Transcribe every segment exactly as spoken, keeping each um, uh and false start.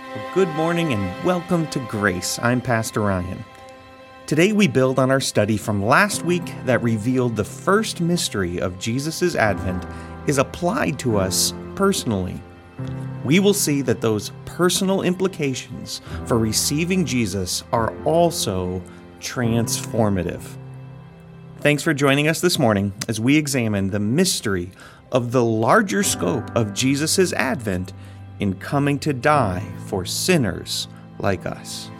Well, good morning and welcome to Grace. I'm Pastor Ryan. Today we build on our study from last week that revealed the first mystery of Jesus' advent is applied to us personally. We will see that those personal implications for receiving Jesus are also transformative. Thanks for joining us this morning as we examine the mystery of the larger scope of Jesus' advent in coming to die for sinners like us.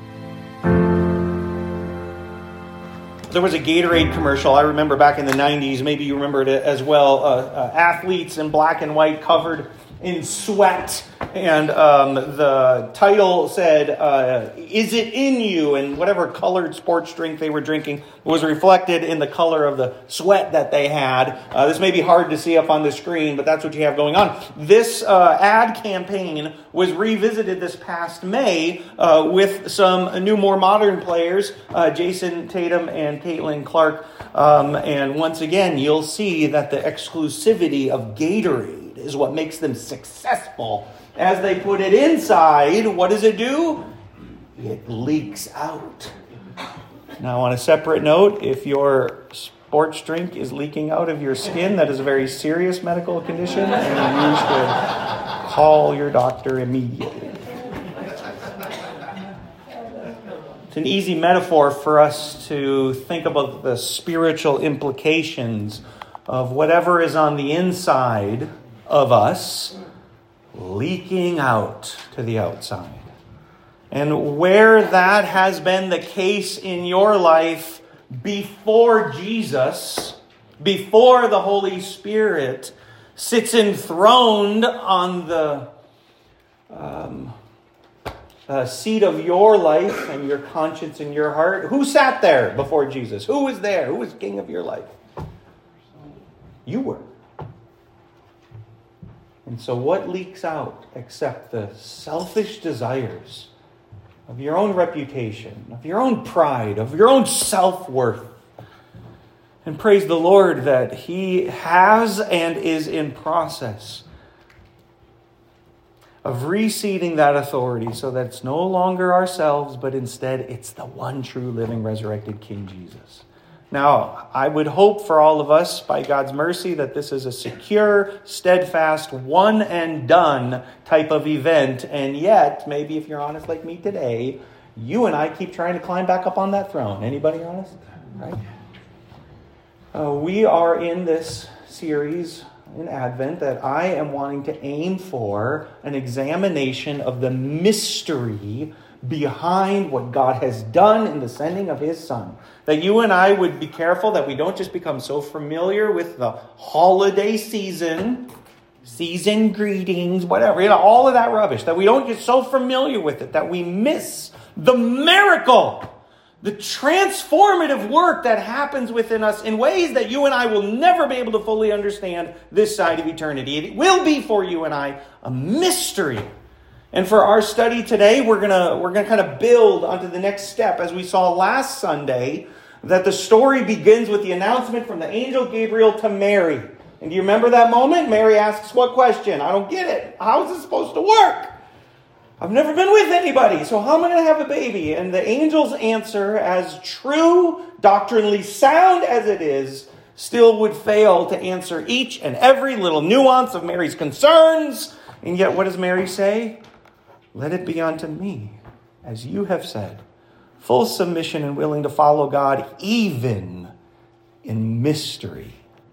There was a Gatorade commercial, I remember back in the nineties, maybe you remember it as well, uh, uh, athletes in black and white covered in sweat, and um, the title said, uh, is it in you? And whatever colored sports drink they were drinking was reflected in the color of the sweat that they had. Uh, this may be hard to see up on the screen, but that's what you have going on. This uh, ad campaign was revisited this past May uh, with some new, more modern players, uh, Jason Tatum and Caitlin Clark. Um, and once again, you'll see that the exclusivity of Gatorade is what makes them successful. As they put it inside, what does it do? It leaks out. Now, on a separate note, if your sports drink is leaking out of your skin, that is a very serious medical condition, and you should call your doctor immediately. It's an easy metaphor for us to think about the spiritual implications of whatever is on the inside of us leaking out to the outside. And where that has been the case in your life before Jesus, before the Holy Spirit sits enthroned on the um, uh, seat of your life and your conscience and your heart, who sat there before Jesus? Who was there? Who was king of your life? You were. And so what leaks out except the selfish desires of your own reputation, of your own pride, of your own self-worth? And praise the Lord that He has and is in process of reseating that authority so that it's no longer ourselves, but instead it's the one true living resurrected King Jesus. Now, I would hope for all of us, by God's mercy, that this is a secure, steadfast, one and done type of event. And yet, maybe if you're honest like me today, you and I keep trying to climb back up on that throne. Anybody honest? Right? Uh, we are in this series in Advent that I am wanting to aim for an examination of the mystery behind what God has done in the sending of His Son. That you and I would be careful that we don't just become so familiar with the holiday season, season greetings, whatever, you know, all of that rubbish, that we don't get so familiar with it that we miss the miracle, the transformative work that happens within us in ways that you and I will never be able to fully understand this side of eternity. It will be for you and I a mystery. And for our study today, we're gonna we're gonna kind of build onto the next step, as we saw last Sunday, that the story begins with the announcement from the angel Gabriel to Mary. And do you remember that moment? Mary asks, what question? I don't get it. How is this supposed to work? I've never been with anybody, so how am I going to have a baby? And the angel's answer, as true, doctrinally sound as it is, still would fail to answer each and every little nuance of Mary's concerns. And yet, what does Mary say? Let it be unto me, as you have said. Full submission and willing to follow God, even in mystery.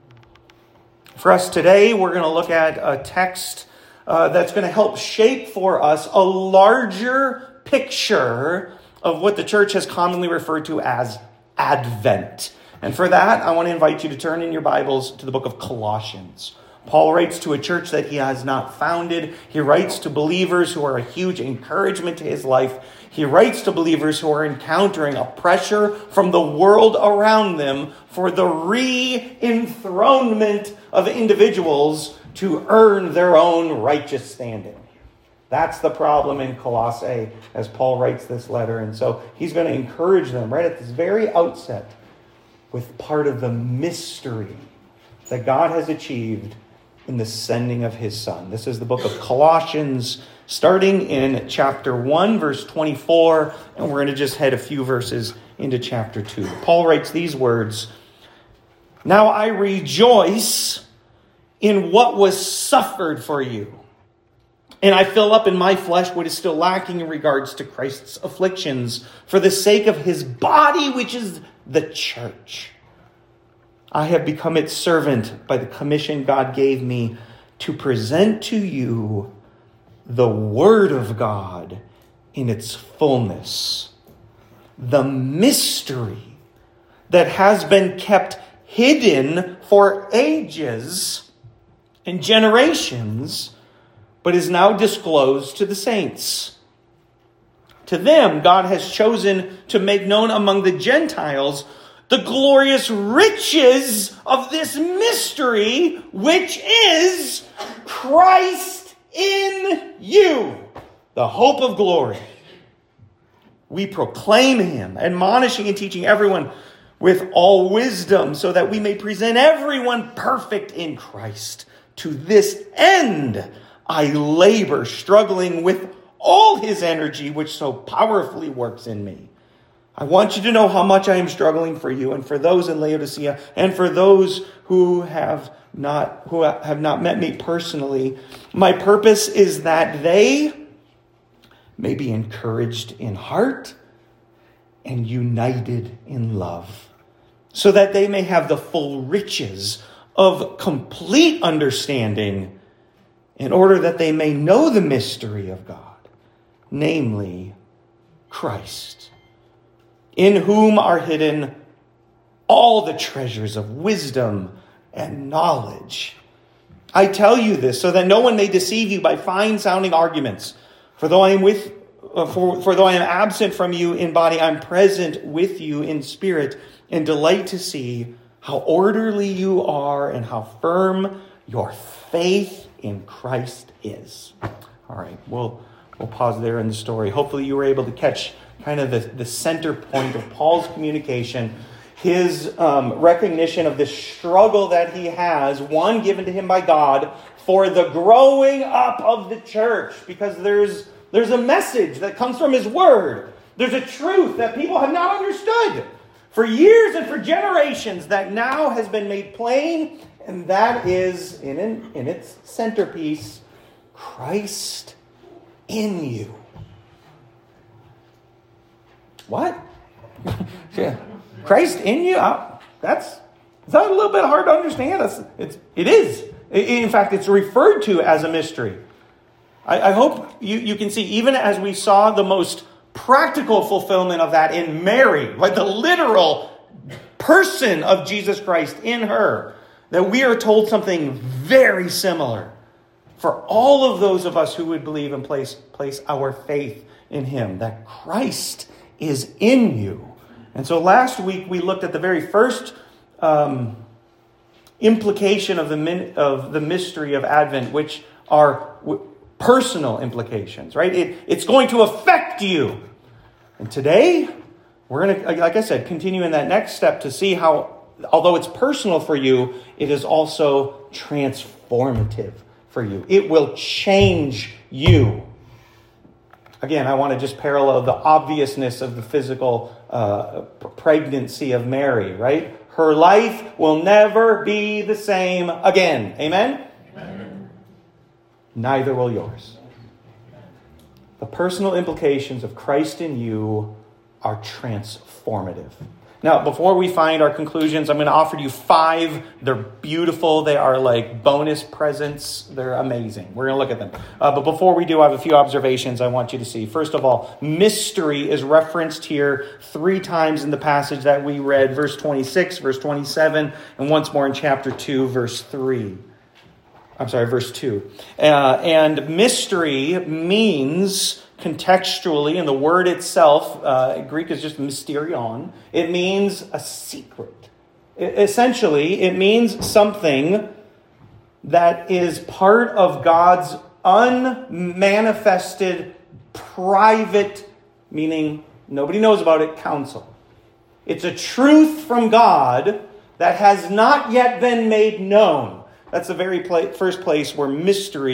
For us today, we're going to look at a text uh, that's going to help shape for us a larger picture of what the church has commonly referred to as Advent. And for that, I want to invite you to turn in your Bibles to the book of Colossians. Paul writes to a church that he has not founded. He writes to believers who are a huge encouragement to his life. He writes to believers who are encountering a pressure from the world around them for the re-enthronement of individuals to earn their own righteous standing. That's the problem in Colossae as Paul writes this letter. And so he's going to encourage them right at this very outset with part of the mystery that God has achieved in the sending of his Son. This is the book of Colossians, starting in chapter one, verse twenty-four, and we're going to just head a few verses into chapter two. Paul writes these words, "Now I rejoice in what was suffered for you, and I fill up in my flesh what is still lacking in regards to Christ's afflictions for the sake of his body, which is the church. I have become its servant by the commission God gave me to present to you the word of God in its fullness, the mystery that has been kept hidden for ages and generations, but is now disclosed to the saints. To them, God has chosen to make known among the Gentiles the glorious riches of this mystery, which is Christ in you, the hope of glory. We proclaim him, admonishing and teaching everyone with all wisdom, so that we may present everyone perfect in Christ. To this end, I labor, struggling with all his energy, which so powerfully works in me. I want you to know how much I am struggling for you and for those in Laodicea and for those who have not who have not met me personally. My purpose is that they may be encouraged in heart and united in love, so that they may have the full riches of complete understanding, in order that they may know the mystery of God, namely Christ, in whom are hidden all the treasures of wisdom and knowledge. I tell you this so that no one may deceive you by fine-sounding arguments. For though I am with, uh, for, for though I am absent from you in body, I'm present with you in spirit, and delight to see how orderly you are and how firm your faith in Christ is." All right, we'll we'll pause there in the story. Hopefully you were able to catch kind of the, the center point of Paul's communication, his um, recognition of the struggle that he has, one given to him by God, for the growing up of the church, because there's there's a message that comes from his word. There's a truth that people have not understood for years and for generations that now has been made plain, and that is, in, in, in its centerpiece, Christ in you. What? Yeah. Christ in you? Uh, that's, is that a little bit hard to understand? That's, it's, it is. In fact, it's referred to as a mystery. I, I hope you, you can see, even as we saw the most practical fulfillment of that in Mary, like the literal person of Jesus Christ in her, that we are told something very similar for all of those of us who would believe and place, place our faith in him, that Christ is in you. And so last week we looked at the very first um, implication of the min- of the mystery of Advent, which are w- personal implications, right? It, it's going to affect you. And today, we're going to, like I said, continue in that next step to see how, although it's personal for you, it is also transformative for you. It will change you. Again, I want to just parallel the obviousness of the physical uh, pregnancy of Mary, right? Her life will never be the same again. Amen? Amen. Neither will yours. The personal implications of Christ in you are transformative. Now, before we find our conclusions, I'm going to offer you five. They're beautiful. They are like bonus presents. They're amazing. We're going to look at them. Uh, but before we do, I have a few observations I want you to see. First of all, mystery is referenced here three times in the passage that we read. Verse twenty-six, verse twenty-seven, and once more in chapter two, verse three. I'm sorry, verse two. Uh, and mystery means, contextually, in the word itself, uh, Greek is just mysterion. It means a secret. It, essentially, it means something that is part of God's unmanifested, private, meaning nobody knows about it, counsel. It's a truth from God that has not yet been made known. That's the very pla- first place where mystery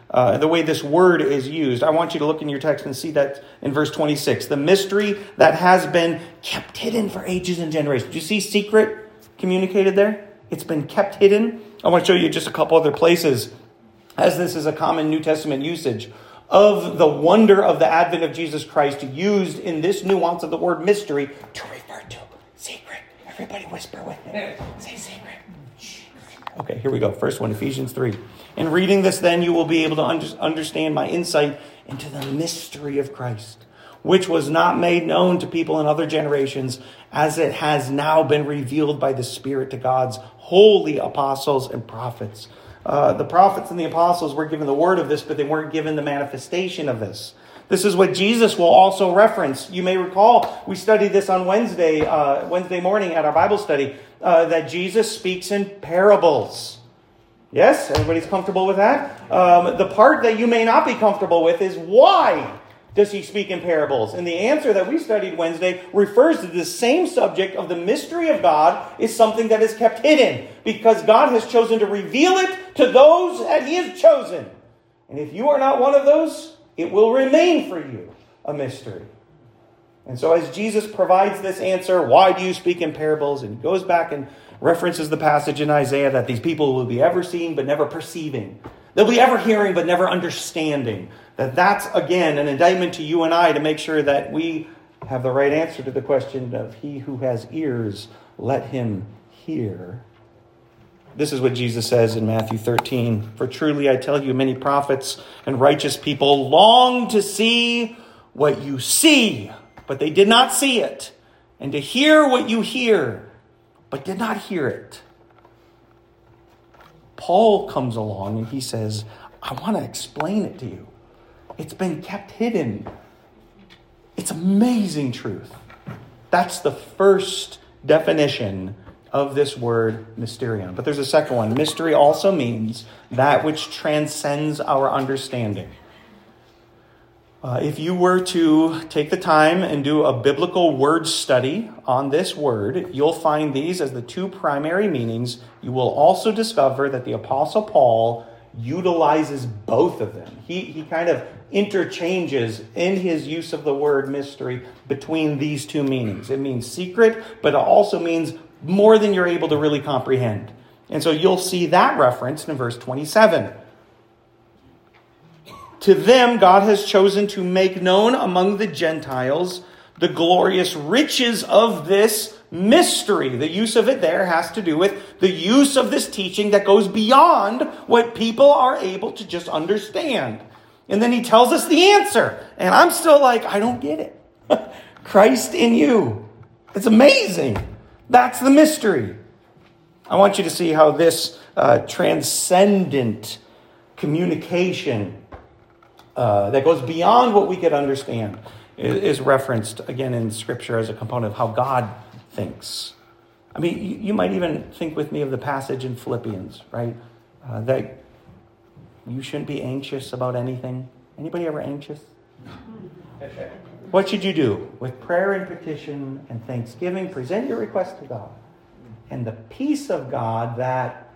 uh, the way this word is used. I want you to look in your text and see that in verse twenty-six. The mystery that has been kept hidden for ages and generations. Do you see secret communicated there? It's been kept hidden. I want to show you just a couple other places, as this is a common New Testament usage of the wonder of the advent of Jesus Christ, used in this nuance of the word mystery to refer to secret. Everybody whisper with me. Say secret. Okay, here we go. First one, Ephesians three. In reading this, then, you will be able to under- understand my insight into the mystery of Christ, which was not made known to people in other generations, as it has now been revealed by the Spirit to God's holy apostles and prophets. Uh, the prophets and the apostles were given the word of this, but they weren't given the manifestation of this. This is what Jesus will also reference. You may recall, we studied this on Wednesday, uh, Wednesday morning at our Bible study, uh, that Jesus speaks in parables. Yes, everybody's comfortable with that? Um, the part that you may not be comfortable with is why does he speak in parables? And the answer that we studied Wednesday refers to the same subject of the mystery of God is something that is kept hidden because God has chosen to reveal it to those that he has chosen. And if you are not one of those, it will remain for you a mystery. And so as Jesus provides this answer, why do you speak in parables? And he goes back and references the passage in Isaiah that these people will be ever seeing but never perceiving. They'll be ever hearing but never understanding. That that's, again, an indictment to you and I to make sure that we have the right answer to the question of he who has ears, let him hear. This is what Jesus says in Matthew thirteen. For truly I tell you, many prophets and righteous people long to see what you see, but they did not see it. And to hear what you hear, but did not hear it. Paul comes along and he says, I want to explain it to you. It's been kept hidden. It's amazing truth. That's the first definition of this word mysterion. But there's a second one. Mystery also means that which transcends our understanding. Uh, if you were to take the time and do a biblical word study on this word, you'll find these as the two primary meanings. You will also discover that the Apostle Paul utilizes both of them. He, he kind of interchanges in his use of the word mystery between these two meanings. It means secret, but it also means more than you're able to really comprehend. And so you'll see that referenced in verse twenty-seven. To them, God has chosen to make known among the Gentiles the glorious riches of this mystery. The use of it there has to do with the use of this teaching that goes beyond what people are able to just understand. And then he tells us the answer. And I'm still like, I don't get it. Christ in you. It's amazing. That's the mystery. I want you to see how this uh, transcendent communication uh, that goes beyond what we could understand is, is referenced again in Scripture as a component of how God thinks. I mean, you, you might even think with me of the passage in Philippians, right? Uh, that you shouldn't be anxious about anything. Anybody ever anxious? What should you do? With prayer and petition and thanksgiving, present your request to God. And the peace of God that,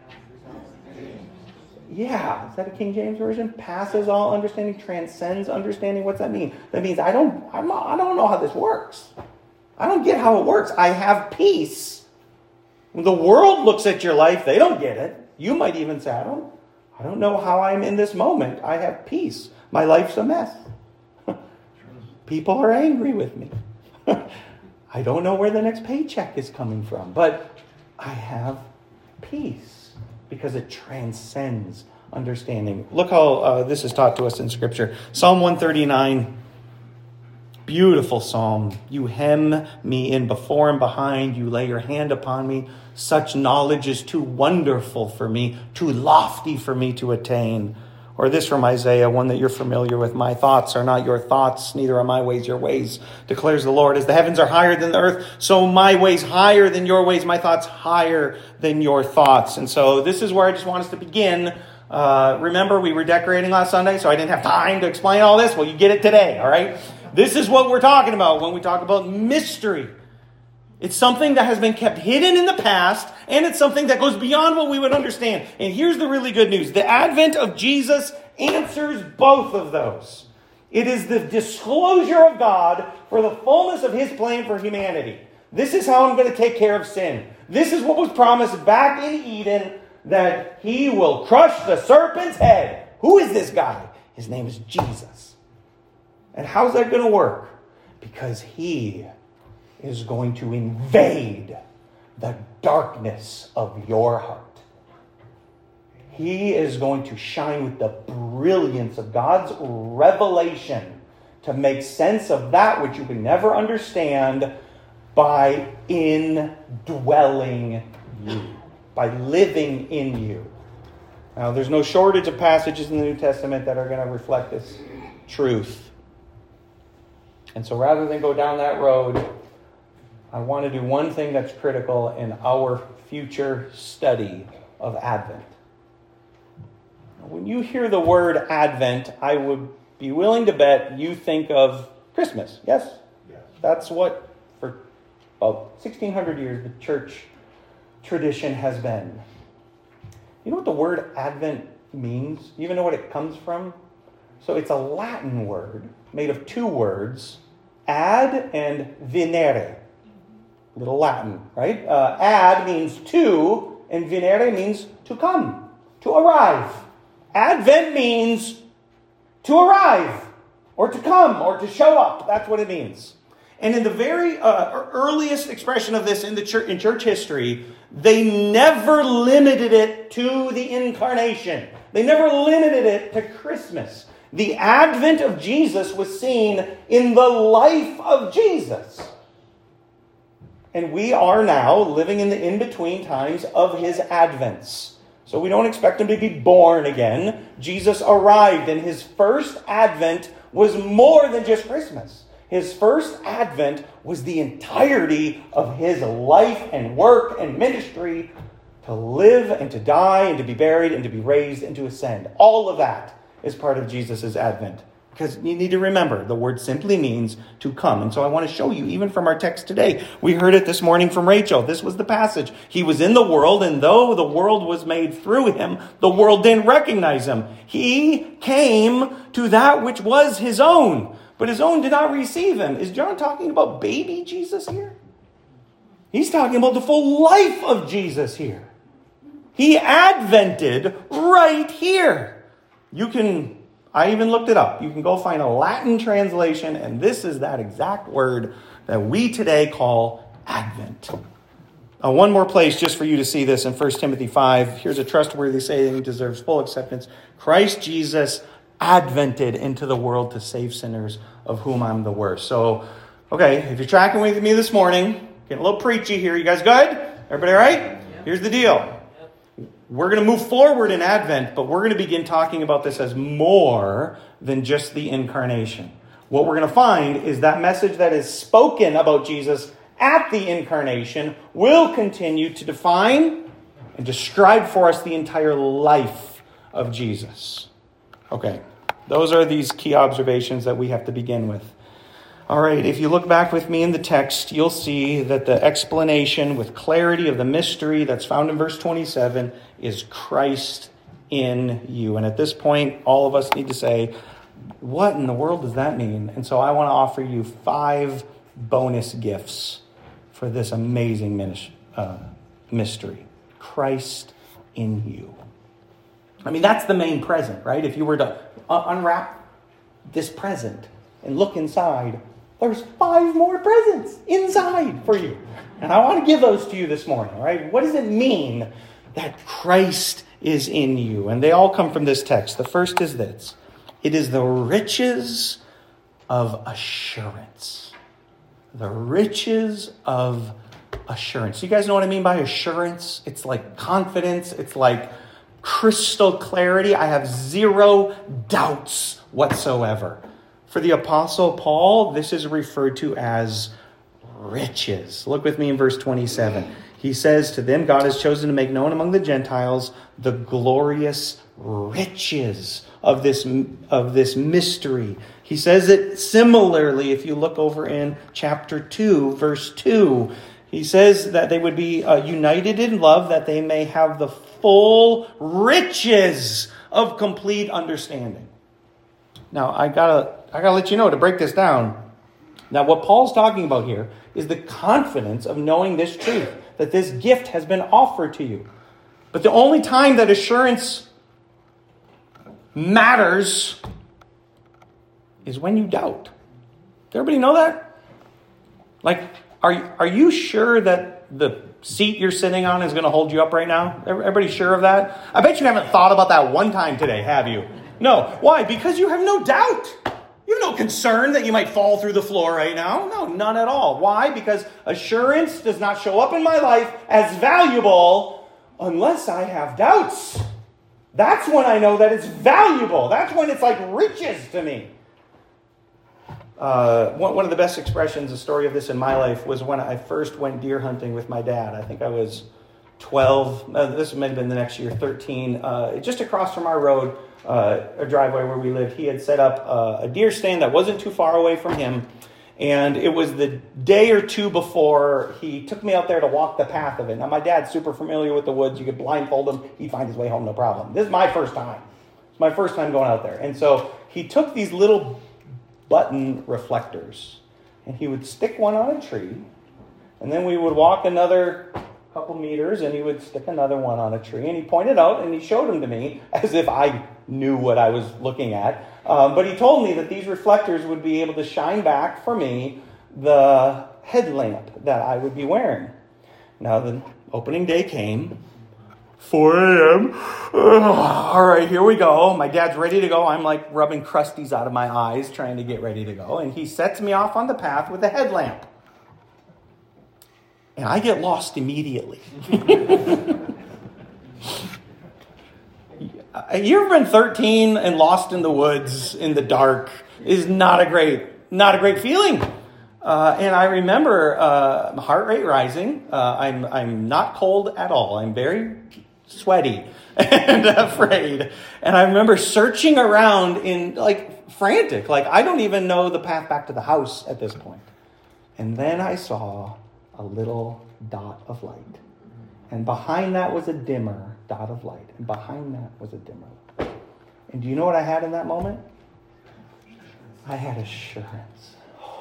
yeah, is that a King James Version? Passes all understanding, transcends understanding. What's that mean? That means I don't, I'm not, I don't know how this works. I don't get how it works. I have peace. When the world looks at your life, they don't get it. You might even say, I don't, I don't know how I'm in this moment. I have peace. My life's a mess. People are angry with me. I don't know where the next paycheck is coming from, but I have peace because it transcends understanding. Look how uh, this is taught to us in Scripture. Psalm one thirty-nine, beautiful psalm. You hem me in before and behind. You lay your hand upon me. Such knowledge is too wonderful for me, too lofty for me to attain. Or this from Isaiah, one that you're familiar with. My thoughts are not your thoughts, neither are my ways your ways, declares the Lord. As the heavens are higher than the earth, so my ways higher than your ways, my thoughts higher than your thoughts. And so this is where I just want us to begin. Uh, remember, we were decorating last Sunday, so I didn't have time to explain all this. Well, you get it today, all right? This is what we're talking about when we talk about mystery. It's something that has been kept hidden in the past, and it's something that goes beyond what we would understand. And here's the really good news. The advent of Jesus answers both of those. It is the disclosure of God for the fullness of his plan for humanity. This is how I'm going to take care of sin. This is what was promised back in Eden, that he will crush the serpent's head. Who is this guy? His name is Jesus. And how's that going to work? Because he is going to invade the darkness of your heart. He is going to shine with the brilliance of God's revelation to make sense of that which you can never understand by indwelling you, by living in you. Now, there's no shortage of passages in the New Testament that are going to reflect this truth. And so rather than go down that road, I want to do one thing that's critical in our future study of Advent. When you hear the word Advent, I would be willing to bet you think of Christmas. Yes? Yes. That's what, for about sixteen hundred years, the church tradition has been. You know what the word Advent means? You even know what it comes from? So it's a Latin word made of two words, ad and venere. Little Latin, right? Uh, ad means to, and venere means to come, to arrive. Advent means to arrive, or to come, or to show up. That's what it means. And in the very uh, earliest expression of this in the church, in church history, they never limited it to the incarnation. They never limited it to Christmas. The advent of Jesus was seen in the life of Jesus. And we are now living in the in-between times of his advents. So we don't expect him to be born again. Jesus arrived, and his first advent was more than just Christmas. His first advent was the entirety of his life and work and ministry to live and to die and to be buried and to be raised and to ascend. All of that is part of Jesus' advent. Because you need to remember, the word simply means to come. And so I want to show you, even from our text today. We heard it this morning from Rachel. This was the passage. He was in the world, and though the world was made through him, the world didn't recognize him. He came to that which was his own, but his own did not receive him. Is John talking about baby Jesus here? He's talking about the full life of Jesus here. He advented right here. You can... I even looked it up. You can go find a Latin translation, and this is that exact word that we today call Advent. Uh, one more place just for you to see this in First Timothy five. Here's a trustworthy saying that deserves full acceptance. Christ Jesus advented into the world to save sinners, of whom I'm the worst. So, okay, if you're tracking with me this morning, getting a little preachy here. You guys good? Everybody all right? Yeah. Here's the deal. We're going to move forward in Advent, but we're going to begin talking about this as more than just the incarnation. What we're going to find is that message that is spoken about Jesus at the incarnation will continue to define and describe for us the entire life of Jesus. Okay, those are these key observations that we have to begin with. All right, if you look back with me in the text, you'll see that the explanation with clarity of the mystery that's found in verse twenty-seven is Christ in you. And at this point, all of us need to say, what in the world does that mean? And so I want to offer you five bonus gifts for this amazing uh, mystery. Christ in you. I mean, that's the main present, right? If you were to uh, unwrap this present and look inside, there's five more presents inside for you. And I want to give those to you this morning, right? What does it mean that Christ is in you? And they all come from this text. The first is this. It is the riches of assurance. The riches of assurance. You guys know what I mean by assurance? It's like confidence. It's like crystal clarity. I have zero doubts whatsoever. For the Apostle Paul, this is referred to as riches. Look with me in verse twenty-seven. He says, to them God has chosen to make known among the Gentiles the glorious riches of this, of this mystery. He says it similarly if you look over in chapter two, verse two. He says that they would be uh, united in love, that they may have the full riches of complete understanding. Now, I gotta, I gotta let you know, to break this down, now what Paul's talking about here is the confidence of knowing this truth, that this gift has been offered to you. But the only time that assurance matters is when you doubt. Does everybody know that? Like, are, are you sure that the seat you're sitting on is going to hold you up right now? Everybody sure of that? I bet you haven't thought about that one time today, have you? No. Why? Because you have no doubt. You have no concern that you might fall through the floor right now. No, none at all. Why? Because assurance does not show up in my life as valuable unless I have doubts. That's when I know that it's valuable. That's when it's like riches to me. Uh, one, one of the best expressions, a story of this in my life, was when I first went deer hunting with my dad. I think I was twelve. Uh, this may have been the next year, thirteen. Uh, just across from our road, uh, a driveway where we lived, he had set up uh, a deer stand that wasn't too far away from him. And it was the day or two before he took me out there to walk the path of it. Now, my dad's super familiar with the woods. You could blindfold him. He'd find his way home, no problem. This is my first time. It's my first time going out there. And so he took these little button reflectors, and he would stick one on a tree, and then we would walk another couple meters, and he would stick another one on a tree, and he pointed out, and he showed them to me as if I knew what I was looking at. Um, but he told me that these reflectors would be able to shine back for me the headlamp that I would be wearing. Now, the opening day came. four a.m. All right, here we go. My dad's ready to go. I'm like rubbing crusties out of my eyes, trying to get ready to go. And he sets me off on the path with a headlamp. And I get lost immediately. You ever been thirteen and lost in the woods in the dark? Is not a great, not a great feeling. Uh, and I remember uh, my heart rate rising. Uh, I'm I'm not cold at all. I'm very sweaty and afraid. And I remember searching around in like frantic, like I don't even know the path back to the house at this point. And then I saw a little dot of light. And behind that was a dimmer dot of light. And behind that was a dimmer light. And do you know what I had in that moment? I had assurance.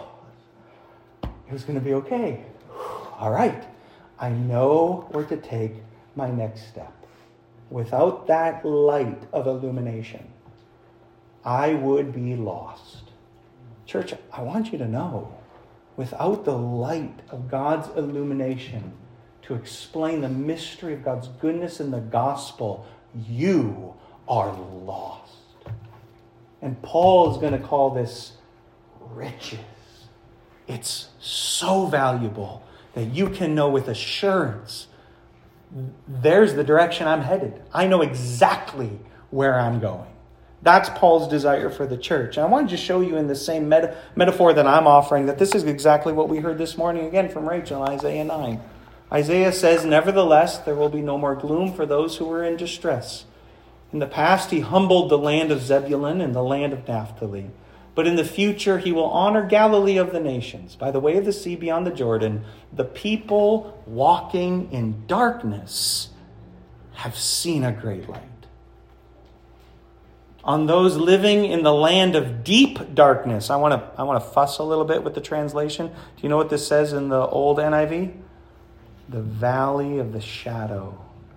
It was going to be okay. All right. I know where to take my next step. Without that light of illumination, I would be lost. Church, I want you to know, without the light of God's illumination to explain the mystery of God's goodness in the gospel, you are lost. And Paul is going to call this riches. It's so valuable that you can know with assurance, there's the direction I'm headed. I know exactly where I'm going. That's Paul's desire for the church. And I want to just show you in the same meta- metaphor that I'm offering that this is exactly what we heard this morning again from Rachel in Isaiah nine. Isaiah says, "Nevertheless, there will be no more gloom for those who are in distress. In the past, he humbled the land of Zebulun and the land of Naphtali. But in the future, he will honor Galilee of the nations. By the way of the sea beyond the Jordan, the people walking in darkness have seen a great light. On those living in the land of deep darkness," I want to I want to fuss a little bit with the translation. Do you know what this says in the old N I V? The valley of the shadow.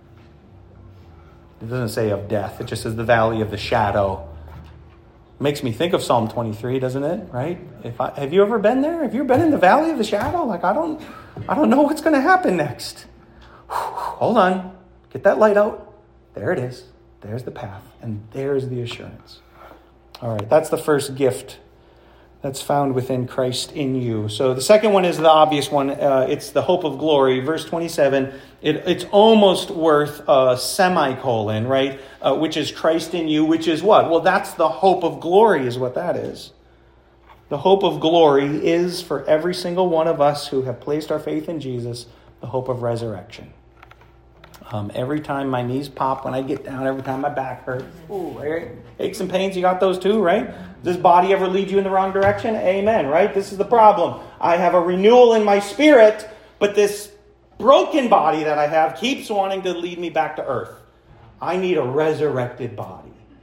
It doesn't say of death. It just says the valley of the shadow. Makes me think of Psalm twenty-three, doesn't it? Right? If I, have you ever been there? Have you ever been in the valley of the shadow? Like, I don't, I don't know what's going to happen next. Hold on. Get that light out. There it is. There's the path. And there's the assurance. All right. That's the first gift that's found within Christ in you. So the second one is the obvious one. Uh, it's the hope of glory. Verse twenty-seven, it, it's almost worth a semicolon, right? Uh, which is Christ in you, which is what? Well, that's the hope of glory is what that is. The hope of glory is for every single one of us who have placed our faith in Jesus, the hope of resurrection. Um, every time my knees pop when I get down, every time my back hurts. Ooh, aches and pains, you got those too, right? Does this body ever lead you in the wrong direction? Amen, right? This is the problem. I have a renewal in my spirit, but this broken body that I have keeps wanting to lead me back to earth. I need a resurrected body.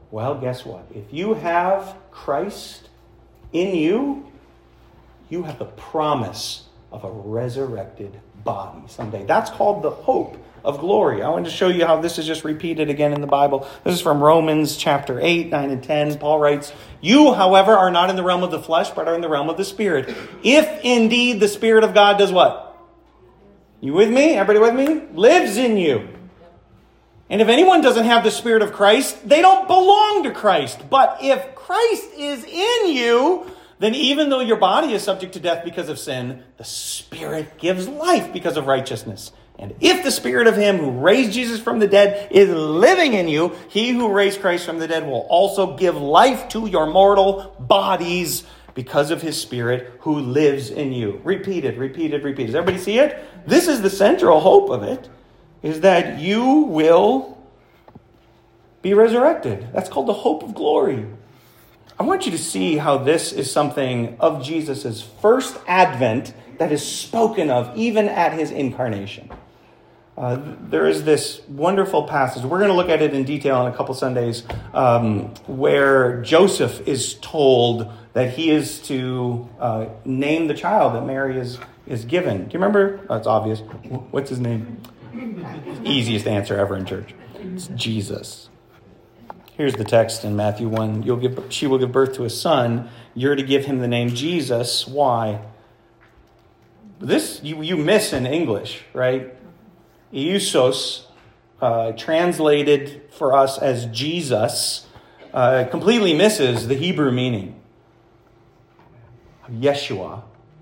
Well, guess what? If you have Christ in you, you have the promise of a resurrected body someday. That's called the hope of glory. I want to show you how this is just repeated again in the Bible. This is from Romans chapter eight, nine, and ten. Paul writes, "You, however, are not in the realm of the flesh, but are in the realm of the Spirit. If indeed the Spirit of God does what? You with me? Everybody with me? Lives in you. And if anyone doesn't have the Spirit of Christ, they don't belong to Christ. But if Christ is in you, then even though your body is subject to death because of sin, the Spirit gives life because of righteousness. And if the Spirit of him who raised Jesus from the dead is living in you, he who raised Christ from the dead will also give life to your mortal bodies because of his Spirit who lives in you." Repeated, repeated, repeated. Does everybody see it? This is the central hope of it, is that you will be resurrected. That's called the hope of glory. I want you to see how this is something of Jesus' first advent that is spoken of even at his incarnation. Uh, there is this wonderful passage. We're going to look at it in detail in a couple Sundays, um, where Joseph is told that he is to uh, name the child that Mary is, is given. Do you remember? Oh, it's obvious. What's his name? Easiest answer ever in church. It's Jesus. Here's the text in Matthew one. You'll give, she will give birth to a son. You're to give him the name Jesus. Why? This you, you miss in English, right? Iusos, uh, translated for us as Jesus, uh, completely misses the Hebrew meaning of Yeshua.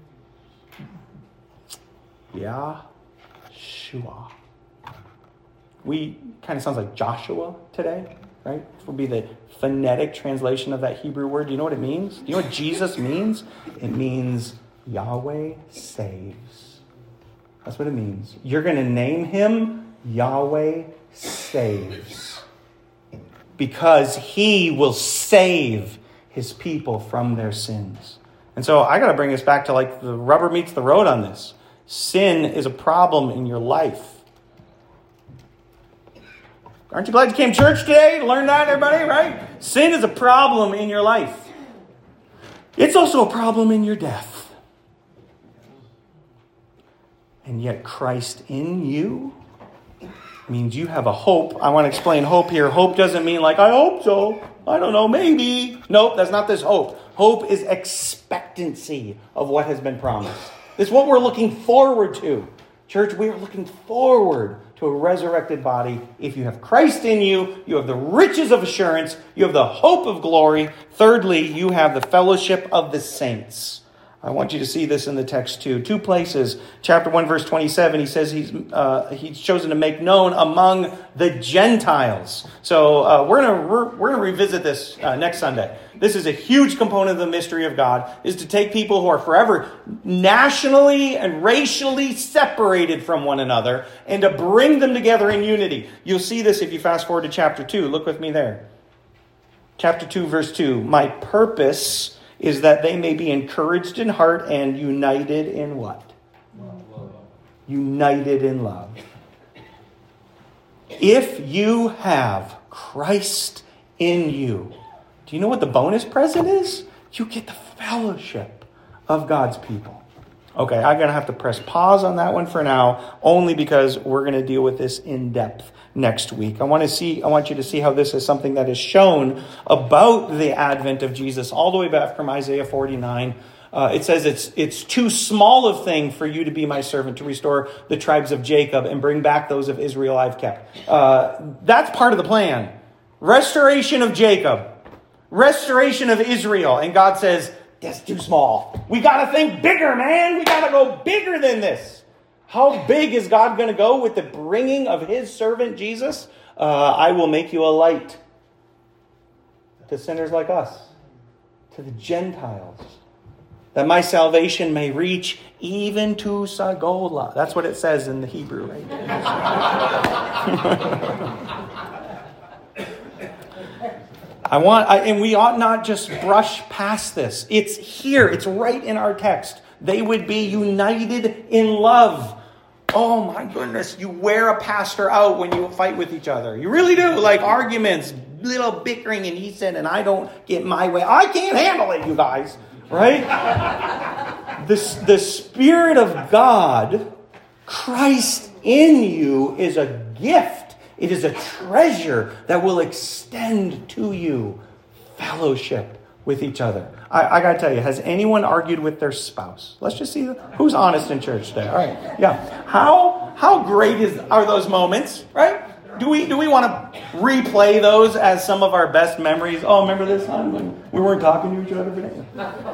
Yahshua. We kind of sounds like Joshua today, right? This will be the phonetic translation of that Hebrew word. Do you know what it means? Do you know what Jesus means? It means Yahweh saves. That's what it means. You're going to name him Yahweh saves, because he will save his people from their sins. And so I got to bring us back to like the rubber meets the road on this. Sin is a problem in your life. Aren't you glad you came to church today to learn that, everybody, right? Sin is a problem in your life. It's also a problem in your death. And yet Christ in you means you have a hope. I want to explain hope here. Hope doesn't mean like, I hope so. I don't know, maybe. Nope, that's not this hope. Hope is expectancy of what has been promised. It's what we're looking forward to. Church, we are looking forward to a resurrected body. If you have Christ in you, you have the riches of assurance. You have the hope of glory. Thirdly, you have the fellowship of the saints. I want you to see this in the text too. Two places. Chapter one, verse twenty-seven, he says he's uh, he's chosen to make known among the Gentiles. So uh, we're going to we're, we're going to revisit this uh, next Sunday. This is a huge component of the mystery of God, is to take people who are forever nationally and racially separated from one another and to bring them together in unity. You'll see this if you fast forward to chapter two. Look with me there. Chapter two, verse two. My purpose is that they may be encouraged in heart and united in what? Love. United in love. If you have Christ in you, do you know what the bonus present is? You get the fellowship of God's people. Okay, I'm going to have to press pause on that one for now, only because we're going to deal with this in depth next week. I want to see, I want you to see how this is something that is shown about the advent of Jesus all the way back from Isaiah forty-nine. Uh, it says it's it's too small a thing for you to be my servant to restore the tribes of Jacob and bring back those of Israel I've kept. Uh, that's part of the plan. Restoration of Jacob. Restoration of Israel. And God says, that's too small. We got to think bigger, man. We got to go bigger than this. How big is God going to go with the bringing of his servant Jesus? Uh, I will make you a light to sinners like us, to the Gentiles, that my salvation may reach even to Sagola. That's what it says in the Hebrew, right? I want, I, and we ought not just brush past this. It's here. It's right in our text. They would be united in love. Oh my goodness, you wear a pastor out when you fight with each other. You really do. Like arguments, little bickering and he said, and I don't get my way. I can't handle it, you guys. Right? the, the Spirit of God, Christ in you, is a gift. It is a treasure that will extend to you fellowship with each other. I, I got to tell you, has anyone argued with their spouse? Let's just see who's honest in church today. All right. Yeah. How how great is are those moments, right? Do we do we want to replay those as some of our best memories? Oh, remember this time when we weren't talking to each other today?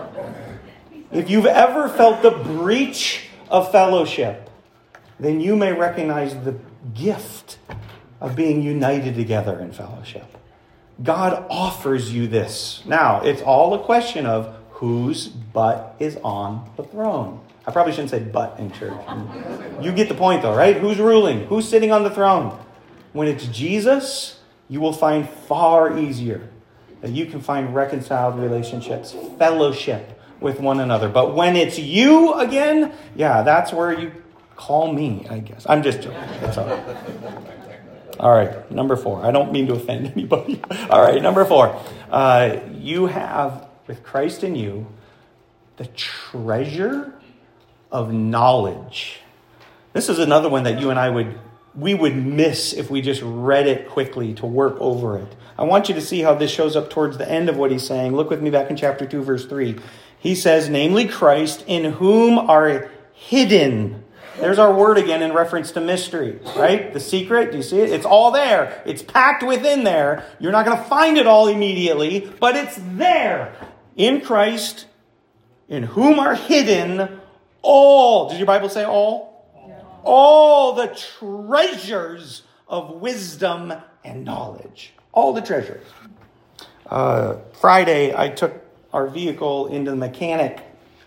If you've ever felt the breach of fellowship, then you may recognize the gift of being united together in fellowship. God offers you this. Now, it's all a question of whose butt is on the throne. I probably shouldn't say butt in church. You get the point though, right? Who's ruling? Who's sitting on the throne? When it's Jesus, you will find far easier that you can find reconciled relationships, fellowship with one another. But when it's you again, yeah, that's where you call me, I guess. I'm just joking. That's all right. All right, number four. I don't mean to offend anybody. All right, number four. Uh, you have, with Christ in you, the treasure of knowledge. This is another one that you and I would, we would miss if we just read it quickly to work over it. I want you to see how this shows up towards the end of what he's saying. Look with me back in chapter two, verse three. He says, namely Christ, in whom are hidden. There's our word again in reference to mystery, right? The secret, do you see it? It's all there. It's packed within there. You're not going to find it all immediately, but it's there. In Christ, in whom are hidden all, did your Bible say all? Yeah. All the treasures of wisdom and knowledge. All the treasures. Uh, Friday, I took our vehicle into the mechanic,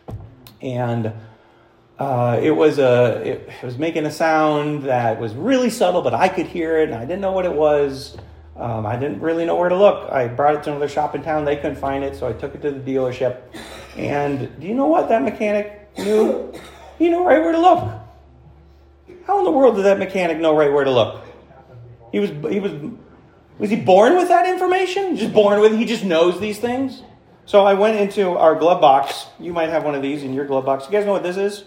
and Uh, it was a. It, it was making a sound that was really subtle, but I could hear it, and I didn't know what it was. Um, I didn't really know where to look. I brought it to another shop in town. They couldn't find it, so I took it to the dealership. And do you know what that mechanic knew? He knew right where to look. How in the world did that mechanic know right where to look? He was. He was. Was he born with that information? Just born with it? He just knows these things. So I went into our glove box. You might have one of these in your glove box. You guys know what this is?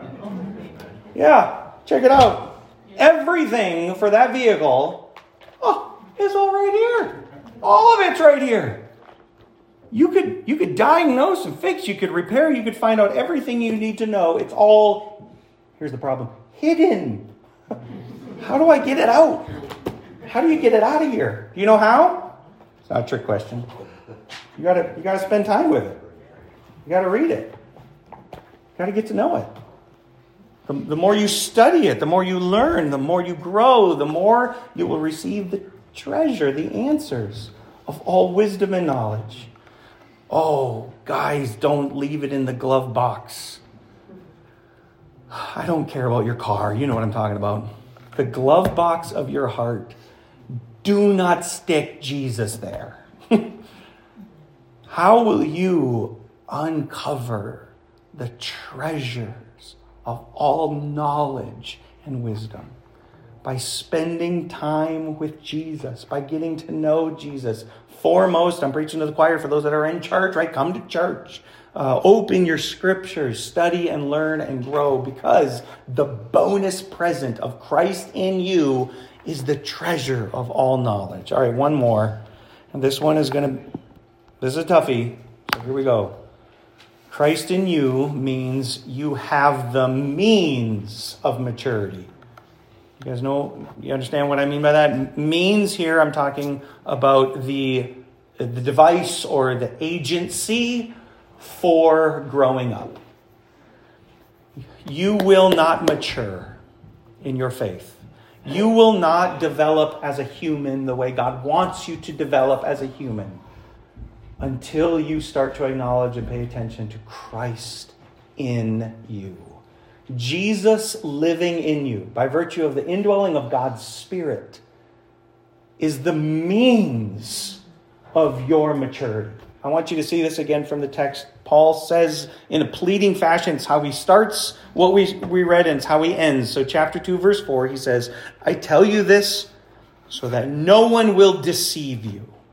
Yeah, check it out. Everything for that vehicle, oh, is all right here. All of it's right here. You could you could diagnose and fix, you could repair, you could find out everything you need to know. It's all, here's the problem, hidden. How do I get it out? How do you get it out of here? Do you know how? It's not a trick question. You gotta you gotta spend time with it. You gotta read it. You gotta get to know it. The, the more you study it, the more you learn, the more you grow, the more you will receive the treasure, the answers of all wisdom and knowledge. Oh, guys, don't leave it in the glove box. I don't care about your car. You know what I'm talking about. The glove box of your heart. Do not stick Jesus there. How will you uncover the treasures of all knowledge and wisdom? By spending time with Jesus, by getting to know Jesus. Foremost, I'm preaching to the choir for those that are in church, right? Come to church. Uh, open your scriptures, study and learn and grow, because the bonus present of Christ in you is the treasure of all knowledge. All right, one more. And this one is going to, this is a toughie. So here we go. Christ in you means you have the means of maturity. You guys know, you understand what I mean by that? Means here, I'm talking about the, the device or the agency for growing up. You will not mature in your faith. You will not develop as a human the way God wants you to develop as a human until you start to acknowledge and pay attention to Christ in you. Jesus living in you by virtue of the indwelling of God's Spirit is the means of your maturity. I want you to see this again from the text. Paul says in a pleading fashion, it's how he starts what we, we read and it's how he ends. So chapter two, verse four, he says, I tell you this so that no one will deceive you.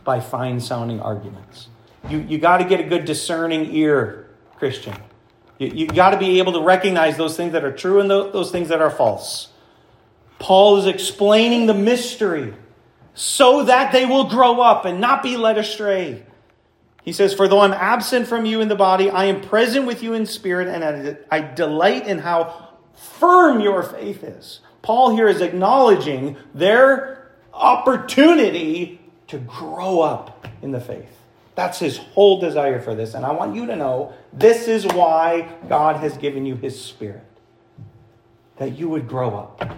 by fine-sounding arguments. You, you got to get a good discerning ear, Christian. You, you got to be able to recognize those things that are true and those, those things that are false. Paul is explaining the mystery so that they will grow up and not be led astray. He says, for though I'm absent from you in the body, I am present with you in spirit, and I delight in how firm your faith is. Paul here is acknowledging their opportunity to grow up in the faith. That's his whole desire for this. And I want you to know this is why God has given you his Spirit. That you would grow up.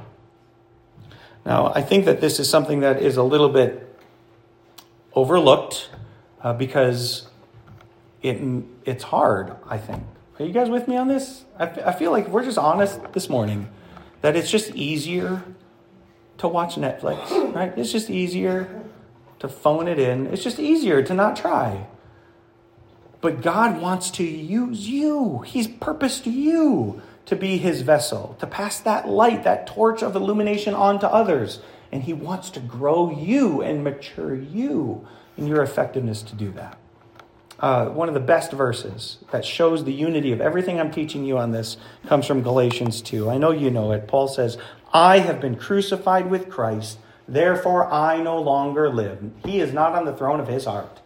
Now, I think that this is something that is a little bit overlooked uh, because it it's hard, I think. Are you guys with me on this? I, I feel like if we're just honest this morning, that it's just easier to watch Netflix, right? It's just easier to phone it in. It's just easier to not try. But God wants to use you. He's purposed you to be his vessel, to pass that light, that torch of illumination on to others. And he wants to grow you and mature you in your effectiveness to do that. Uh, one of the best verses that shows the unity of everything I'm teaching you on this comes from Galatians two. I know you know it. Paul says, I have been crucified with Christ, therefore I no longer live. He is not on the throne of his heart,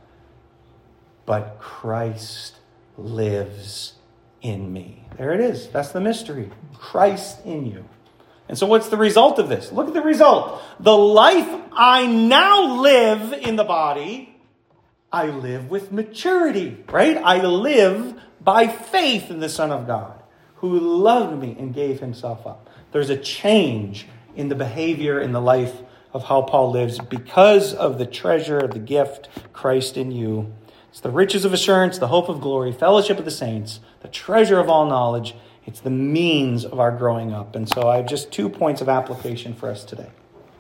but Christ lives in me. There it is. That's the mystery. Christ in you. And so what's the result of this? Look at the result. The life I now live in the body, I live with maturity, right? I live by faith in the Son of God, who loved me and gave himself up. There's a change in the behavior, in the life of how Paul lives because of the treasure of the gift, Christ in you. It's the riches of assurance, the hope of glory, fellowship of the saints, the treasure of all knowledge. It's the means of our growing up. And so I have just two points of application for us today.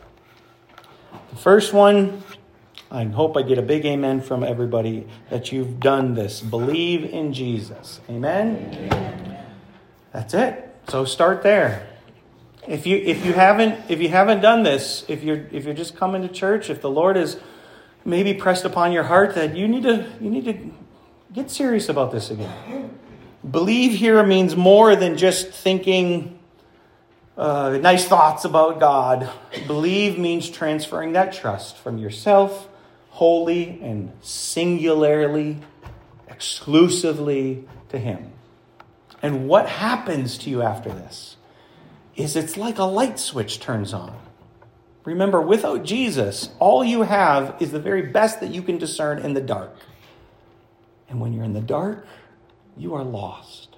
The first one, I hope I get a big amen from everybody that you've done this. Believe in Jesus. Amen? Amen. That's it. So start there. If you if you haven't if you haven't done this, if you're if you're just coming to church, if the Lord is maybe pressed upon your heart that you need to you need to get serious about this again. Believe here means more than just thinking uh, nice thoughts about God. Believe means transferring that trust from yourself wholly and singularly, exclusively to him. And what happens to you after this is it's like a light switch turns on. Remember, without Jesus, all you have is the very best that you can discern in the dark. And when you're in the dark, you are lost.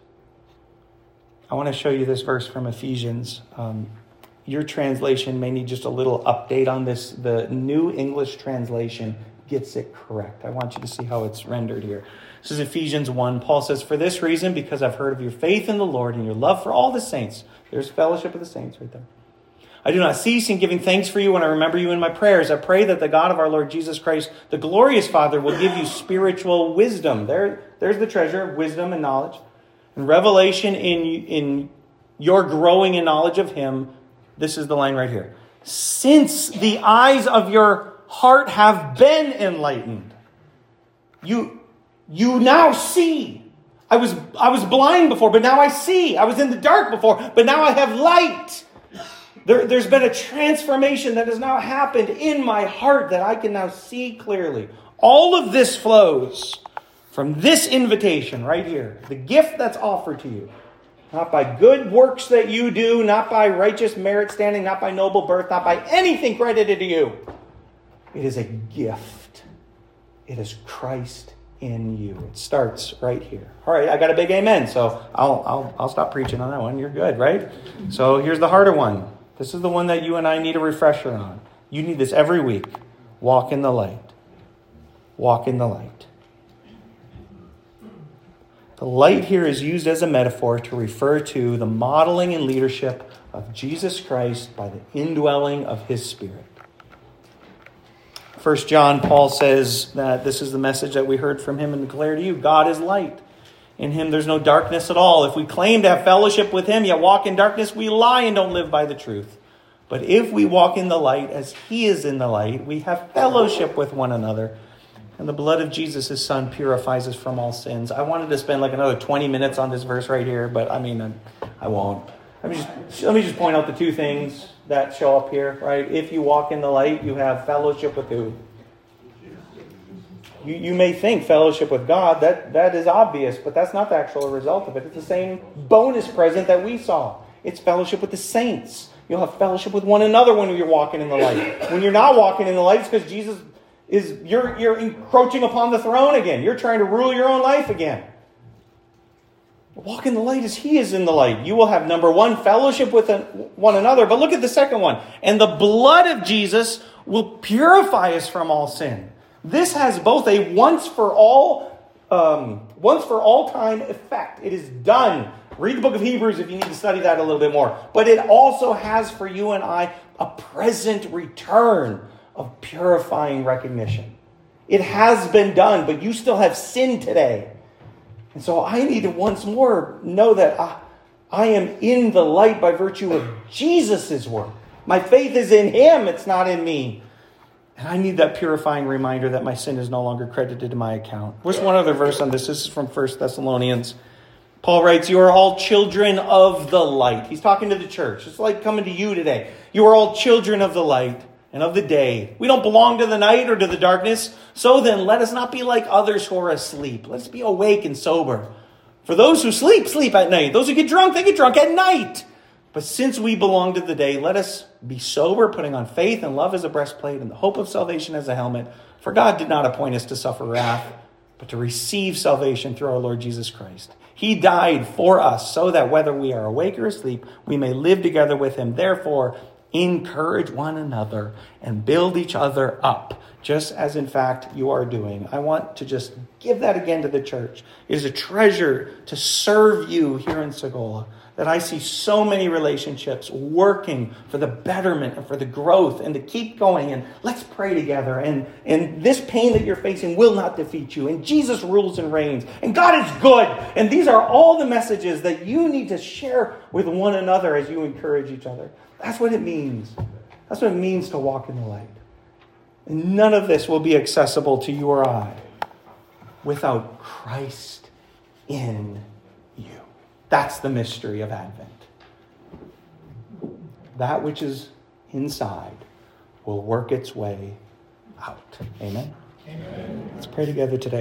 I want to show you this verse from Ephesians. Um, your translation may need just a little update on this. The New English Translation gets it correct. I want you to see how it's rendered here. This is Ephesians one. Paul says, for this reason, because I've heard of your faith in the Lord and your love for all the saints. There's fellowship of the saints right there. I do not cease in giving thanks for you when I remember you in my prayers. I pray that the God of our Lord Jesus Christ, the glorious Father, will give you spiritual wisdom. There, there's the treasure of wisdom and knowledge. And revelation in, in your growing in knowledge of him. This is the line right here. Since the eyes of your heart have been enlightened. You, you now see. I was, I was blind before, but now I see. I was in the dark before, but now I have light. There, there's been a transformation that has now happened in my heart that I can now see clearly. All of this flows from this invitation right here. The gift that's offered to you. Not by good works that you do, not by righteous merit standing, not by noble birth, not by anything credited to you. It is a gift. It is Christ in you. It starts right here. All right, I got a big amen, so I'll I'll I'll stop preaching on that one. You're good, right? So here's the harder one. This is the one that you and I need a refresher on. You need this every week. Walk in the light. Walk in the light. The light here is used as a metaphor to refer to the modeling and leadership of Jesus Christ by the indwelling of his Spirit. First John, Paul says that this is the message that we heard from him and declare to you. God is light. In him there's no darkness at all. If we claim to have fellowship with him, yet walk in darkness, we lie and don't live by the truth. But if we walk in the light as he is in the light, we have fellowship with one another. And the blood of Jesus, his son, purifies us from all sins. I wanted to spend like another twenty minutes on this verse right here, but I mean, I, I won't. Let me, just, let me just point out the two things that show up here, right? If you walk in the light, you have fellowship with who? You, you may think fellowship with God. That, that is obvious, but that's not the actual result of it. It's the same bonus present that we saw. It's fellowship with the saints. You'll have fellowship with one another when you're walking in the light. When you're not walking in the light, it's because Jesus is, you're, you're encroaching upon the throne again. You're trying to rule your own life again. Walk in the light as he is in the light. You will have, number one, fellowship with one another. But look at the second one. And the blood of Jesus will purify us from all sin. This has both a once for all, um, once for all time effect. It is done. Read the book of Hebrews if you need to study that a little bit more. But it also has for you and I a present return of purifying recognition. It has been done, but you still have sin today. And so I need to once more know that I, I am in the light by virtue of Jesus' work. My faith is in him. It's not in me. And I need that purifying reminder that my sin is no longer credited to my account. There's one other verse on this. This is from First Thessalonians. Paul writes, you are all children of the light. He's talking to the church. It's like coming to you today. You are all children of the light and of the day. We don't belong to the night or to the darkness. So then, let us not be like others who are asleep. Let's be awake and sober. For those who sleep, sleep at night. Those who get drunk, they get drunk at night. But since we belong to the day, let us be sober, putting on faith and love as a breastplate and the hope of salvation as a helmet. For God did not appoint us to suffer wrath, but to receive salvation through our Lord Jesus Christ. He died for us so that whether we are awake or asleep, we may live together with him. Therefore, encourage one another and build each other up, just as in fact you are doing. I want to just give that again to the church. It is a treasure to serve you here in Segola, that I see so many relationships working for the betterment and for the growth and to keep going. And let's pray together. And, and this pain that you're facing will not defeat you. And Jesus rules and reigns. And God is good. And these are all the messages that you need to share with one another as you encourage each other. That's what it means. That's what it means to walk in the light. And none of this will be accessible to you or I without Christ in you. That's the mystery of Advent. That which is inside will work its way out. Amen? Amen. Let's pray together today.